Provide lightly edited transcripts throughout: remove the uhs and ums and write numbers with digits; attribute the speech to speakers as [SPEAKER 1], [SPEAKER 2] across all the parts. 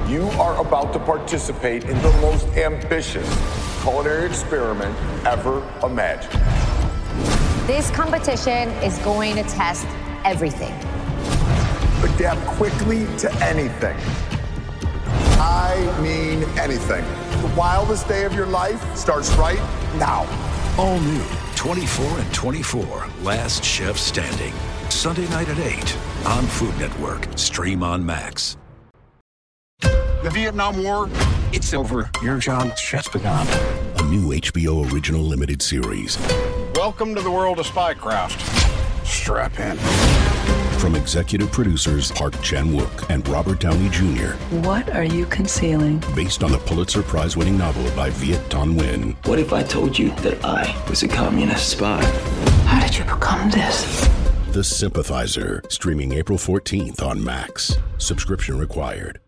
[SPEAKER 1] You are about to participate in the most ambitious culinary experiment ever imagined.
[SPEAKER 2] This competition is going to test everything.
[SPEAKER 1] Adapt quickly to anything. I mean anything. The wildest day of your life starts right now.
[SPEAKER 3] All new 24 and 24, Last Chef Standing. Sunday night at 8 on Food Network. Stream on Max.
[SPEAKER 4] The Vietnam War, it's over. Your job just begun.
[SPEAKER 3] A new HBO original limited series.
[SPEAKER 4] Welcome to the world of spycraft. Strap in.
[SPEAKER 3] From executive producers Park Chan-wook and Robert Downey Jr.
[SPEAKER 5] What are you concealing?
[SPEAKER 3] Based on the Pulitzer Prize-winning novel by Viet Thanh Nguyen.
[SPEAKER 6] What if I told you that I was a communist spy?
[SPEAKER 5] How did you become this?
[SPEAKER 3] The Sympathizer, streaming April 14th on Max. Subscription required.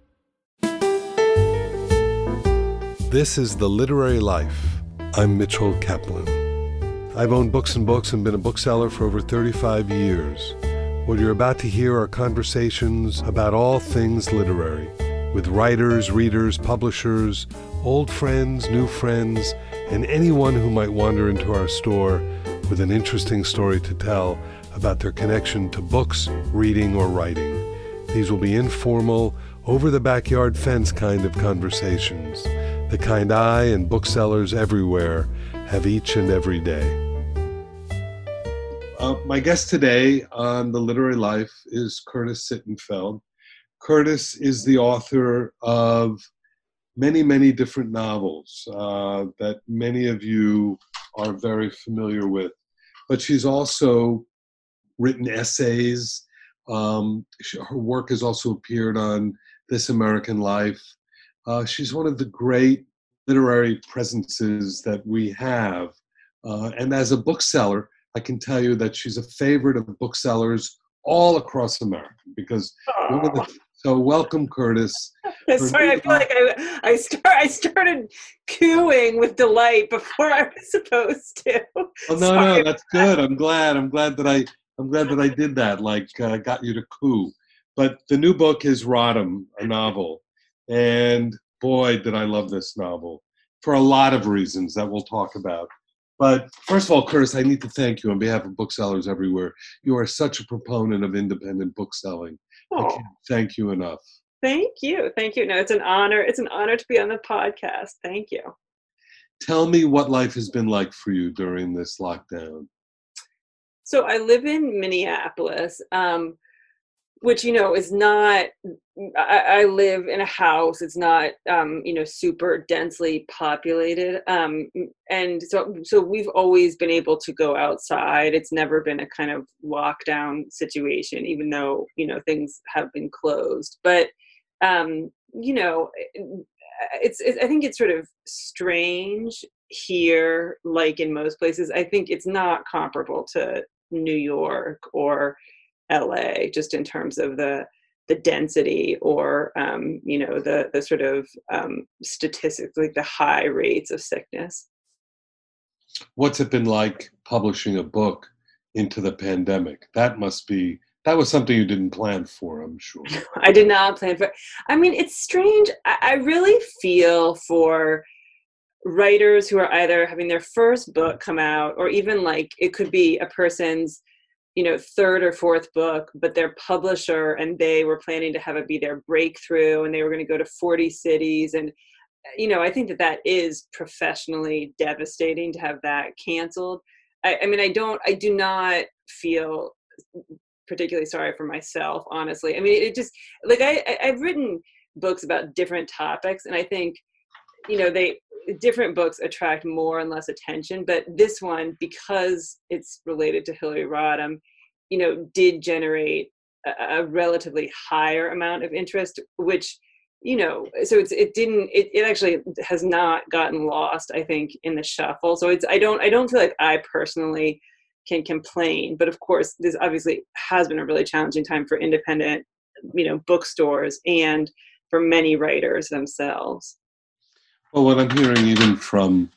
[SPEAKER 7] This is The Literary Life. I'm Mitchell Kaplan. I've owned books and books and been a bookseller for over 35 years. What you're about to hear are conversations about all things literary, with writers, readers, publishers, old friends, new friends, and anyone who might wander into our store with an interesting story to tell about their connection to books, reading, or writing. These will be informal, over-the-backyard fence kind of conversations, the kind I and booksellers everywhere have each and every day. My guest today on The Literary Life is Curtis Sittenfeld. Curtis is the author of many, many different novels that many of you are very familiar with. But she's also written essays. Her work has also appeared on This American Life. She's one of the great literary presences that we have. And as a bookseller, I can tell you that she's a favorite of booksellers all across America because so welcome, Curtis.
[SPEAKER 8] Sorry, I feel like I started cooing with delight before I was supposed to.
[SPEAKER 7] Oh, no, that's good. I'm glad that I did that. Got you to coo. But the new book is Rodham, a novel, and boy, did I love this novel for a lot of reasons that we'll talk about. But first of all, Curtis, I need to thank you on behalf of booksellers everywhere. You are such a proponent of independent bookselling. I can't thank you enough.
[SPEAKER 8] Thank you. No, it's an honor. It's an honor to be on the podcast. Thank you.
[SPEAKER 7] Tell me what life has been like for you during this lockdown.
[SPEAKER 8] So I live in Minneapolis, which, is not, I live in a house. It's not, super densely populated. And so we've always been able to go outside. It's never been a kind of lockdown situation, even though, things have been closed. But, I think it's sort of strange here, like in most places. I think it's not comparable to New York or LA, just in terms of the density or, the sort of statistics, like the high rates of sickness.
[SPEAKER 7] What's it been like publishing a book into the pandemic? That was something you didn't plan for, I'm sure.
[SPEAKER 8] I did not plan for. I mean, it's strange. I really feel for writers who are either having their first book come out, or even like it could be a person's third or fourth book, but their publisher and they were planning to have it be their breakthrough and they were going to go to 40 cities. And, I think that is professionally devastating to have that canceled. I do not feel particularly sorry for myself, honestly. I mean, it just like, I've written books about different topics and I think, different books attract more and less attention, but this one, because it's related to Hillary Rodham, did generate a relatively higher amount of interest, which, so it actually has not gotten lost, I think, in the shuffle. So I don't feel like I personally can complain, but of course, this obviously has been a really challenging time for independent, bookstores and for many writers themselves.
[SPEAKER 7] Well, what I'm hearing even from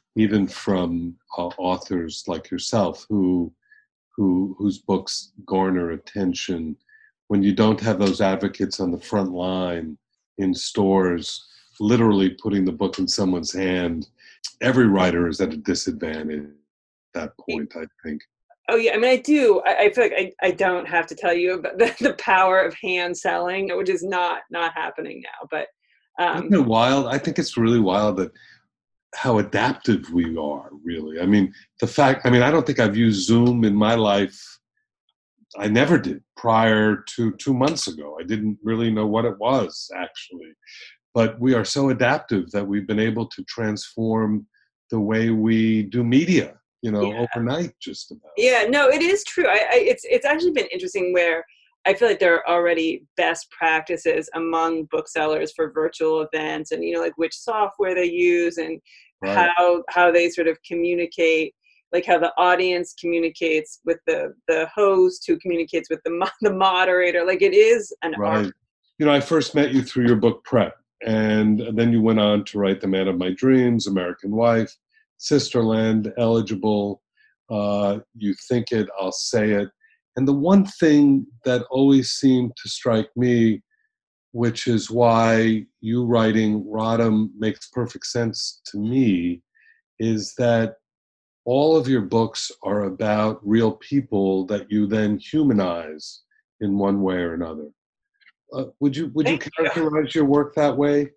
[SPEAKER 7] authors like yourself whose books garner attention, when you don't have those advocates on the front line, in stores, literally putting the book in someone's hand. Every writer is at a disadvantage at that point, I think.
[SPEAKER 8] Oh yeah, I mean, I do. I feel like I don't have to tell you about the power of hand selling, which is not happening now. But
[SPEAKER 7] isn't it wild? I think it's really wild that how adaptive we are, really. I mean, I don't think I've used Zoom in my life. I never did prior to 2 months ago. I didn't really know what it was, actually. But we are so adaptive that we've been able to transform the way we do media, overnight, just about.
[SPEAKER 8] Yeah, no, it is true. It's actually been interesting where I feel like there are already best practices among booksellers for virtual events, and like which software they use, and
[SPEAKER 7] right.
[SPEAKER 8] how they sort of communicate, like how the audience communicates with the host, who communicates with the moderator. Like it is an art.
[SPEAKER 7] I first met you through your book Prep, and then you went on to write The Man of My Dreams, American Wife, Sisterland, Eligible, You Think It, I'll Say It. And the one thing that always seemed to strike me, which is why you writing Rodham makes perfect sense to me, is that all of your books are about real people that you then humanize in one way or another. Would you characterize your work that way?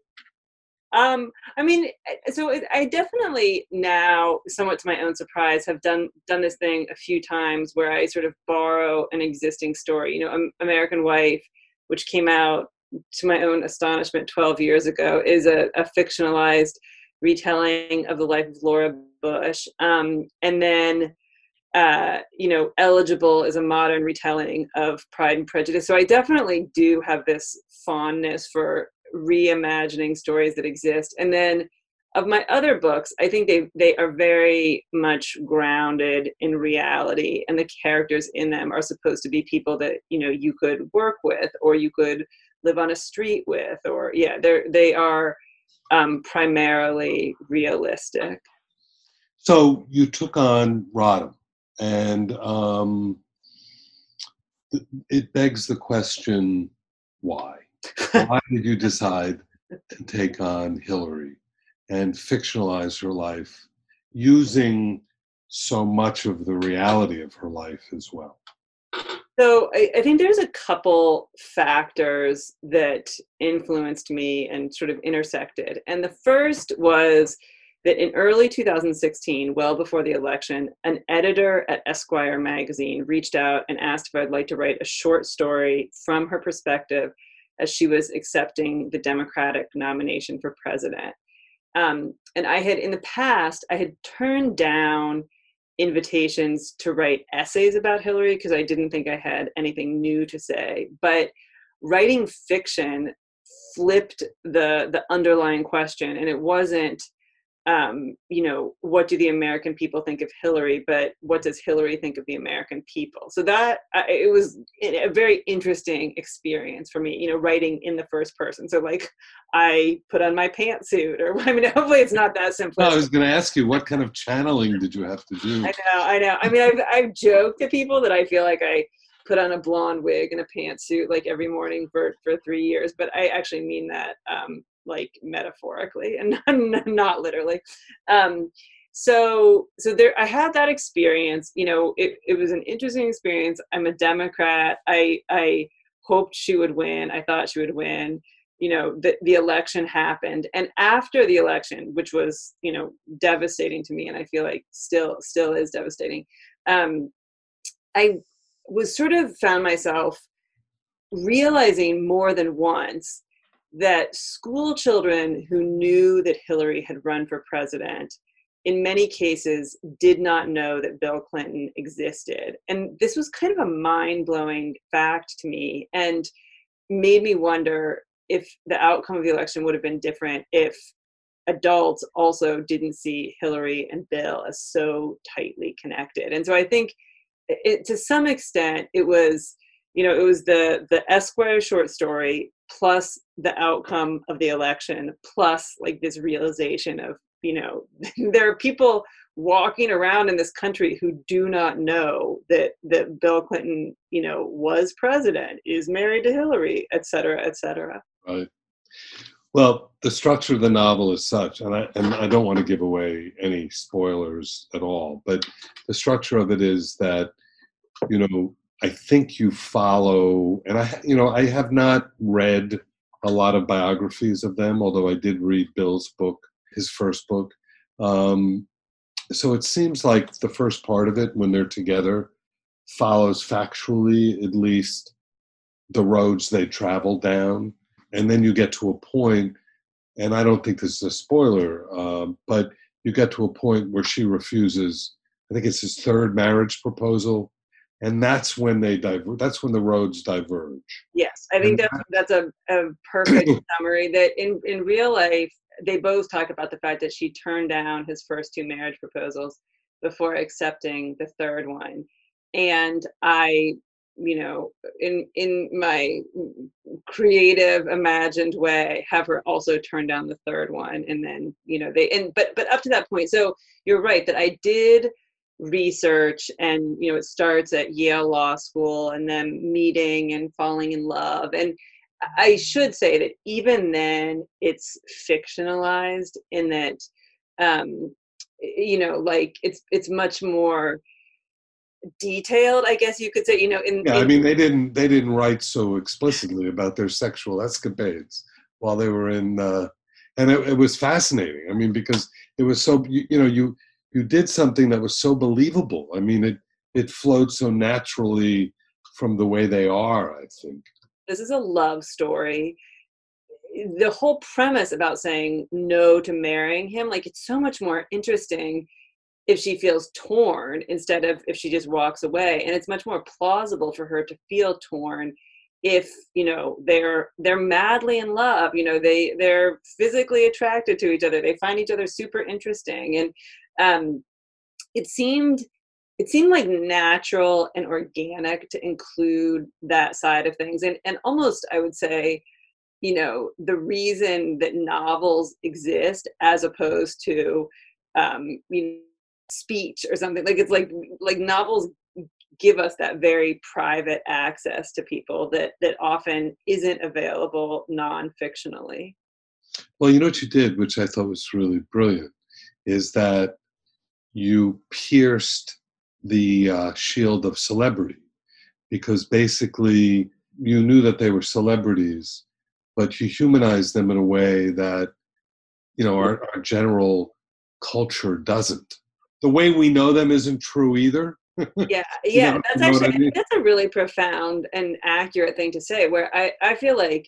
[SPEAKER 8] I mean, so I definitely now, somewhat to my own surprise, have done this thing a few times where I sort of borrow an existing story. American Wife, which came out to my own astonishment 12 years ago, is a fictionalized retelling of the life of Laura Bush. And then, Eligible is a modern retelling of Pride and Prejudice. So I definitely do have this fondness for reimagining stories that exist. And then of my other books, I think they are very much grounded in reality, and the characters in them are supposed to be people that, you could work with, or you could live on a street with, or they are primarily realistic.
[SPEAKER 7] So you took on Rodham, and it begs the question, why? Why did you decide to take on Hillary and fictionalize her life using so much of the reality of her life as well?
[SPEAKER 8] So I think there's a couple factors that influenced me and sort of intersected. And the first was that in early 2016, well before the election, an editor at Esquire magazine reached out and asked if I'd like to write a short story from her perspective as she was accepting the Democratic nomination for president. And I had, in the past, turned down invitations to write essays about Hillary because I didn't think I had anything new to say. But writing fiction flipped the underlying question, and it wasn't, what do the American people think of Hillary, but what does Hillary think of the American people? So that it was a very interesting experience for me, writing in the first person. So like I put on my pantsuit, or hopefully it's not that simple.
[SPEAKER 7] I was going to ask you, what kind of channeling did you have to do?
[SPEAKER 8] I know. I mean, I've joked to people that I feel like I put on a blonde wig and a pantsuit like every morning for 3 years, but I actually mean that like metaphorically and not literally. So there, I had that experience. It was an interesting experience. I'm a Democrat. I hoped she would win. I thought she would win. The election happened, and after the election, which was devastating to me, and I feel like still is devastating. I was sort of found myself realizing more than once that school children who knew that Hillary had run for president, in many cases, did not know that Bill Clinton existed. And this was kind of a mind-blowing fact to me, and made me wonder if the outcome of the election would have been different if adults also didn't see Hillary and Bill as so tightly connected. And so I think to some extent it was the Esquire short story plus the outcome of the election, plus like this realization of, there are people walking around in this country who do not know that Bill Clinton, was president, is married to Hillary, et cetera, et cetera.
[SPEAKER 7] Right. Well, the structure of the novel is such, and I don't want to give away any spoilers at all, but the structure of it is that, I think you follow, and I have not read a lot of biographies of them, although I did read Bill's book, his first book. So it seems like the first part of it, when they're together, follows factually at least the roads they travel down. And then you get to a point, and I don't think this is a spoiler, but you get to a point where she refuses, I think it's his third marriage proposal, and that's when that's when the roads diverge.
[SPEAKER 8] Yes, I think that's a perfect summary. That in real life, they both talk about the fact that she turned down his first two marriage proposals before accepting the third one. And I, in my creative, imagined way, have her also turn down the third one. And then, but up to that point, so you're right that I did research, and it starts at Yale Law School and then meeting and falling in love. And I should say that even then it's fictionalized in that it's much more detailed, I guess you could say.
[SPEAKER 7] I mean, they didn't write so explicitly about their sexual escapades while they were in and it was fascinating. I mean, because it was so you did something that was so believable. I mean, it flowed so naturally from the way they are, I think.
[SPEAKER 8] This is a love story. The whole premise about saying no to marrying him, it's so much more interesting if she feels torn instead of if she just walks away. And it's much more plausible for her to feel torn if, they're madly in love, they're physically attracted to each other. They find each other super interesting. And it seemed like natural and organic to include that side of things. And almost, I would say, the reason that novels exist as opposed to, speech or something, it's like novels give us that very private access to people that often isn't available non-fictionally.
[SPEAKER 7] Well, what you did, which I thought was really brilliant, is that you pierced the shield of celebrity, because basically you knew that they were celebrities, but you humanized them in a way that, our general culture doesn't. The way we know them isn't true either.
[SPEAKER 8] Yeah. That's actually, I think that's a really profound and accurate thing to say, where I feel like,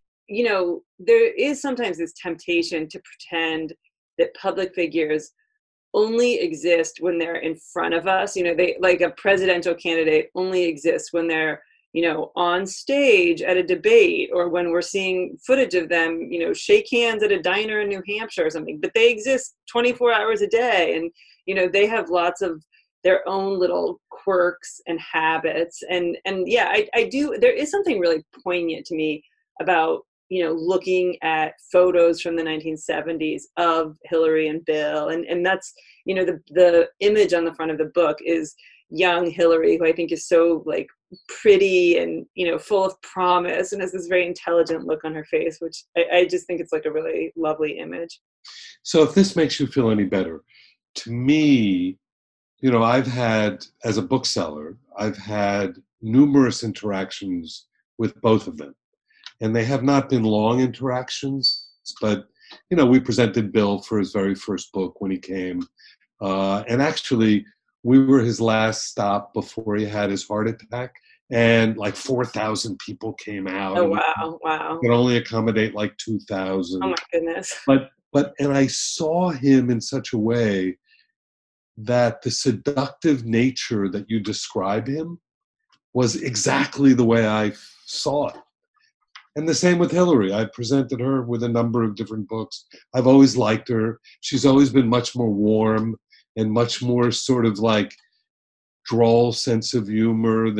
[SPEAKER 8] there is sometimes this temptation to pretend that public figures only exist when they're in front of us. They, like a presidential candidate, only exists when they're, on stage at a debate, or when we're seeing footage of them, shake hands at a diner in New Hampshire or something. But they exist 24 hours a day, and they have lots of their own little quirks and habits. And yeah, I do. There is something really poignant to me about looking at photos from the 1970s of Hillary and Bill, and that's the image on the front of the book is young Hillary, who I think is so pretty and full of promise, and has this very intelligent look on her face, which I just think it's a really lovely image.
[SPEAKER 7] So if this makes you feel any better, to me, I've had, as a bookseller, I've had numerous interactions with both of them, and they have not been long interactions, but we presented Bill for his very first book when he came, and actually we were his last stop before he had his heart attack, and 4,000 people came out.
[SPEAKER 8] Oh, wow.
[SPEAKER 7] Could only accommodate 2,000.
[SPEAKER 8] Oh my goodness.
[SPEAKER 7] And I saw him in such a way that the seductive nature that you describe him was exactly the way I saw it. And the same with Hillary. I presented her with a number of different books. I've always liked her. She's always been much more warm and much more sort of droll sense of humor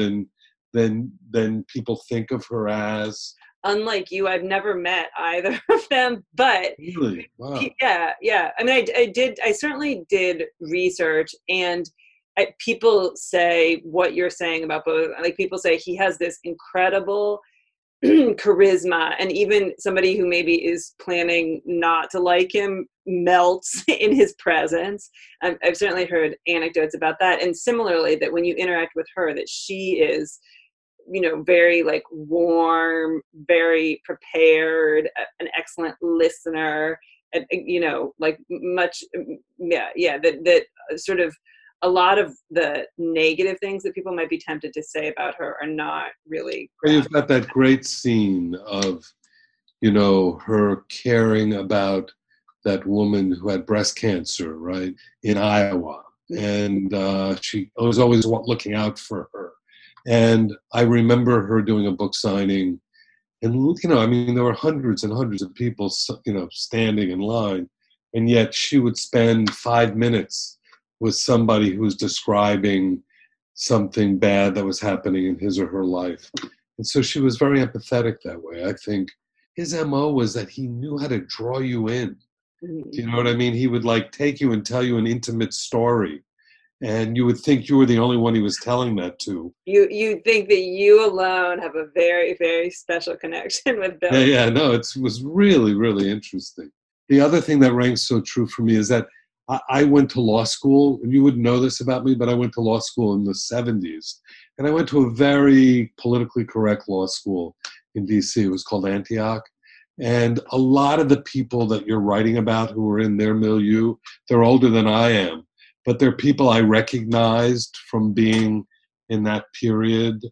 [SPEAKER 7] than people think of her as.
[SPEAKER 8] Unlike you, I've never met either of them, but
[SPEAKER 7] really, wow.
[SPEAKER 8] Yeah. I mean, I certainly did research, and people say what you're saying about both. People say he has this incredible charisma, and even somebody who maybe is planning not to like him melts in his presence. I've certainly heard anecdotes about that. And similarly, that when you interact with her, that she is, you know, very like warm, very prepared, an excellent listener, and, you know, like much, that sort of a lot of the negative things that people might be tempted to say about her are not really.
[SPEAKER 7] You've got that great scene of, you know, her caring about that woman who had breast cancer, right, in Iowa. And she was always looking out for her. And I remember her doing a book signing. And, you know, I mean, there were hundreds and hundreds of people, you know, standing in line. And yet she would spend 5 minutes with somebody who was describing something bad that was happening in his or her life. And so she was very empathetic that way. I think his MO was that he knew how to draw you in. Do you know what I mean? He would like take you and tell you an intimate story. And you would think you were the only one he was telling that to. You
[SPEAKER 8] think that you alone have a very, very special connection with Bill.
[SPEAKER 7] Yeah, no, it was really, really interesting. The other thing that rang so true for me is that I went to law school, and you wouldn't know this about me, but I went to law school in the 70s. And I went to a very politically correct law school in DC. It was called Antioch. And a lot of the people that you're writing about who were in their milieu, they're older than I am. But they're people I recognized from being in that period.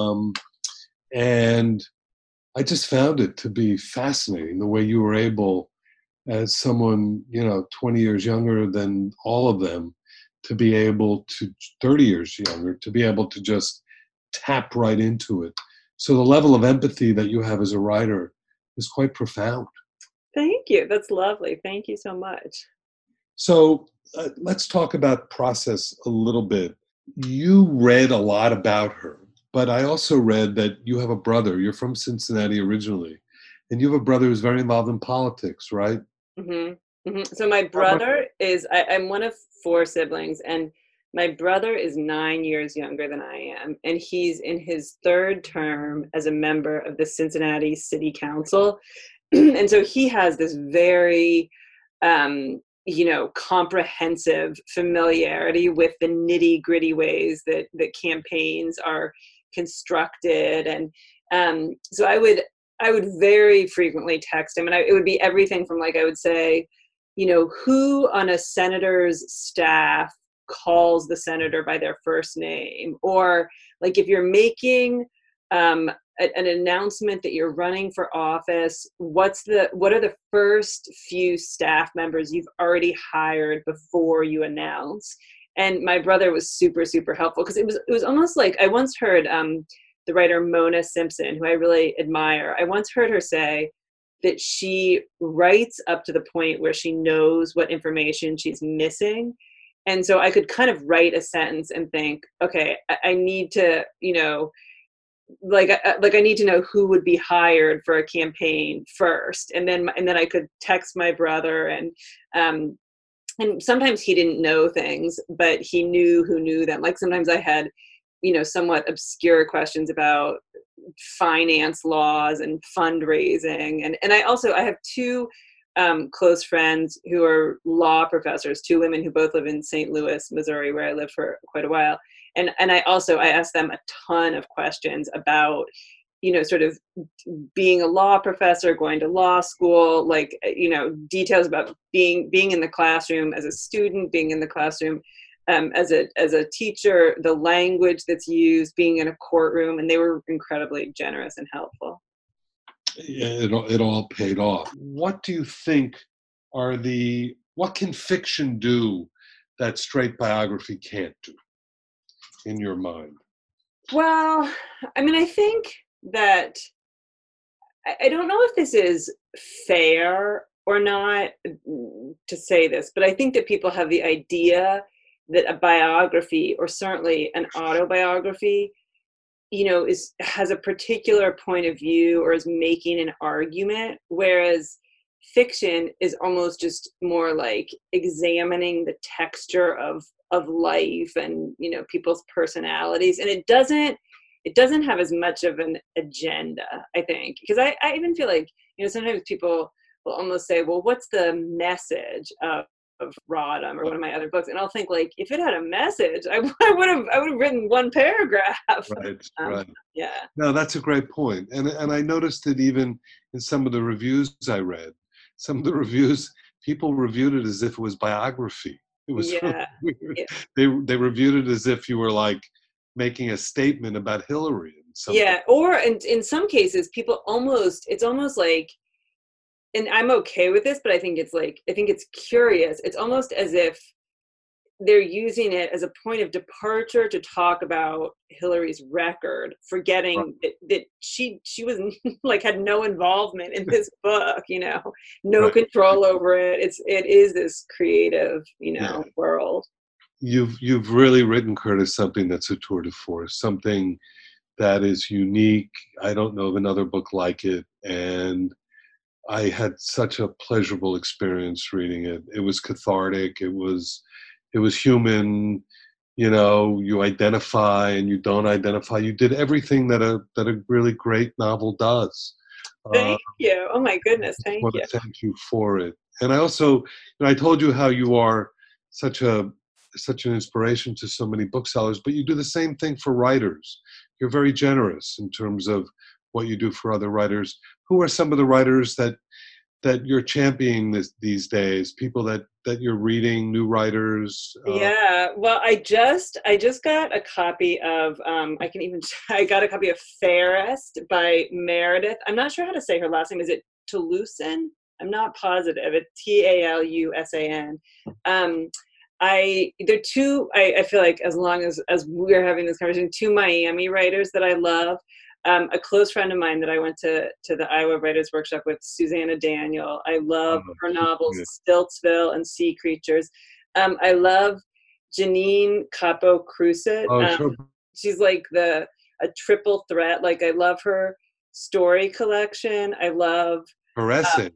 [SPEAKER 7] And I just found it to be fascinating, the way you were able, as someone, you know, 20 years younger than all of them, to be able to, 30 years younger, to be able to just tap right into it. So the level of empathy that you have as a writer is quite profound.
[SPEAKER 8] Thank you. That's lovely. Thank you so much.
[SPEAKER 7] So let's talk about process a little bit. You read a lot about her, but I also read that you have a brother. You're from Cincinnati originally, and you have a brother who's very involved in politics, right?
[SPEAKER 8] Mm-hmm. Mm-hmm. So my brother is, I'm one of 4 siblings, and my brother is 9 years younger than I am, and he's in his 3rd term as a member of the Cincinnati City Council. And so he has this very, you know, comprehensive familiarity with the nitty-gritty ways that campaigns are constructed. And so I would very frequently text him, and it would be everything from, like, I would say, you know, who on a senator's staff calls the senator by their first name, or like if you're making an announcement that you're running for office, what are the first few staff members you've already hired before you announce? And my brother was super, super helpful, because it was almost like, I once heard the writer Mona Simpson, who I really admire, I once heard her say that she writes up to the point where she knows what information she's missing. And so I could kind of write a sentence and think, okay, I need to, you know, like I need to know who would be hired for a campaign first, and then I could text my brother, and sometimes he didn't know things, but he knew who knew them. Like sometimes I had, you know, somewhat obscure questions about finance laws and fundraising, and I have 2 close friends who are law professors, 2 women who both live in St. Louis, Missouri, where I lived for quite a while. And I asked them a ton of questions about, you know, sort of being a law professor, going to law school, like, you know, details about being in the classroom as a student, being in the classroom as a teacher, the language that's used, being in a courtroom, and they were incredibly generous and helpful.
[SPEAKER 7] Yeah, it all paid off. What do you think what can fiction do that straight biography can't do, in your mind?
[SPEAKER 8] Well, I mean, I think that, I don't know if this is fair or not to say this, but I think that people have the idea that a biography, or certainly an autobiography, you know, has a particular point of view or is making an argument, whereas fiction is almost just more like examining the texture of life and, you know, people's personalities. And it doesn't it doesn't have as much of an agenda, I think. Because I even feel like, sometimes people will almost say, well, what's the message of Rodham or one of my other books? And I'll think, like, if it had a message, I would have written one paragraph.
[SPEAKER 7] Right.
[SPEAKER 8] Yeah.
[SPEAKER 7] No, that's a great point. And I noticed it even in some of the reviews I read. Some of the reviews, people reviewed it as if it was biography. It was really weird. Yeah. They reviewed it as if you were like making a statement about Hillary.
[SPEAKER 8] Yeah, or in some cases, it's almost like, and I'm okay with this, but I think it's curious. It's almost as if they're using it as a point of departure to talk about Hillary's record, forgetting that she was like had no involvement in this book, no control over it. It is this creative, world.
[SPEAKER 7] You've really written, Curtis, something that's a tour de force, something that is unique. I don't know of another book like it, and I had such a pleasurable experience reading it. It was cathartic. It was human. You identify and you don't identify. You did everything that a really great novel does.
[SPEAKER 8] Thank you. Oh my goodness, thank you.
[SPEAKER 7] Thank you for it. And I also, I told you how you are such an inspiration to so many booksellers, but you do the same thing for writers. You're very generous in terms of what you do for other writers. Who are some of the writers that you're championing these days? People that you're reading, new writers?
[SPEAKER 8] Yeah, well, I just got a copy of I got a copy of Fairest by Meredith. I'm not sure how to say her last name. Is it Talusan? I'm not positive. It's Talusan. There are two, I feel like, as long as we're having this conversation, two Miami writers that I love. A close friend of mine that I went to the Iowa Writers Workshop with, Susanna Daniel. I love her novels, Stiltsville and Sea Creatures. I love Janine Capo-Crucet.
[SPEAKER 7] Sure.
[SPEAKER 8] She's like a triple threat. Like, I love her story collection. I love
[SPEAKER 7] her essays.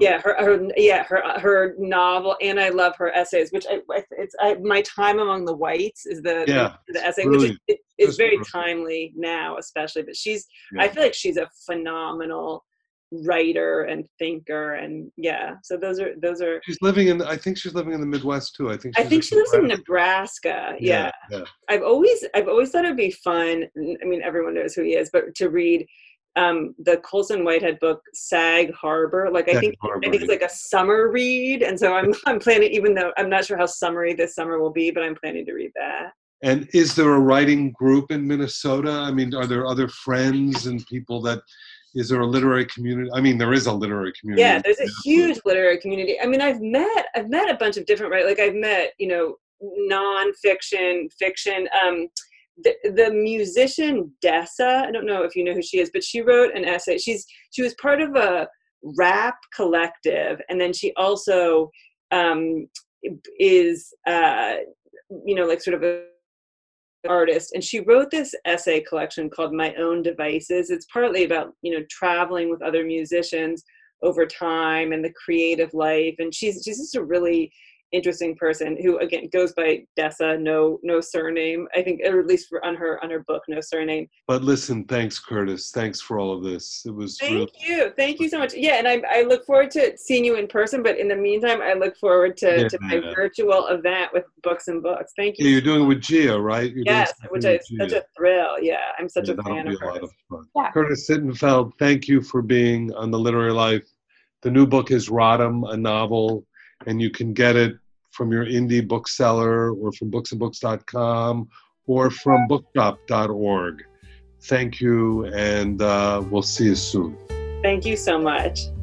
[SPEAKER 8] Her novel, and I love her essays, which My Time Among the Whites is the essay, brilliant. Which is very brilliant. Timely now, especially. But I feel like she's a phenomenal writer and thinker, and so those are.
[SPEAKER 7] I think she's living in the Midwest too. I think she
[SPEAKER 8] lives in Nebraska. Yeah. I've always thought it'd be fun. I mean, everyone knows who he is, but to read the Colson Whitehead book Sag Harbor. Like, I think it's like a summer read, and so I'm planning, even though I'm not sure how summery this summer will be, but I'm planning to read that.
[SPEAKER 7] And is there a writing group in Minnesota? I mean, are there other friends and people is there a literary community? I mean, there is a literary community.
[SPEAKER 8] Yeah, there's a huge literary community. I mean, I've met a bunch of different writers. Like, I've met, nonfiction, fiction. The musician Dessa, I don't know if you know who she is, but she wrote an essay. She was part of a rap collective, and then she also is like sort of a artist, and she wrote this essay collection called My Own Devices. It's partly about traveling with other musicians over time and the creative life, and she's just a really interesting person who, again, goes by Dessa, no surname, I think, or at least on her book, no surname.
[SPEAKER 7] But listen, thanks, Curtis. Thanks for all of this. It was
[SPEAKER 8] Thank you so much. Yeah, and I look forward to seeing you in person, but in the meantime, I look forward to my virtual event with Books and Books. Thank you.
[SPEAKER 7] Yeah, you're doing it with Gia, right?
[SPEAKER 8] Yes, which is such a thrill. Yeah, I'm such a fan of hers.
[SPEAKER 7] Yeah. Curtis Sittenfeld, thank you for being on The Literary Life. The new book is Rodham, a novel, and you can get it from your indie bookseller or from booksandbooks.com or from bookshop.org. Thank you, and we'll see you soon.
[SPEAKER 8] Thank you so much.